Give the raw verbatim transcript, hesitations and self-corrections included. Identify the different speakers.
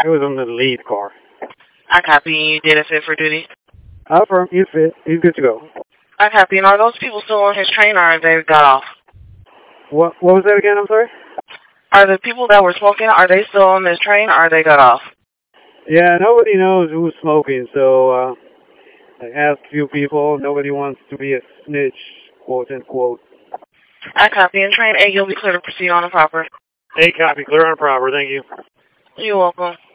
Speaker 1: It was on the lead car.
Speaker 2: I copy. You did a fit for duty.
Speaker 1: Affirm, he's fit. He's good to go.
Speaker 2: I copy. And are those people still on his train, or are they got off?
Speaker 1: What What was that again? I'm sorry?
Speaker 2: Are the people that were smoking, are they still on this train, or are they got off?
Speaker 1: Yeah, nobody knows who's smoking, so uh, I asked a few people. Nobody wants to be a snitch, quote unquote.
Speaker 2: I copy. And train A, you'll be clear to proceed on the proper.
Speaker 1: A copy, clear on proper. Thank you.
Speaker 2: You're welcome.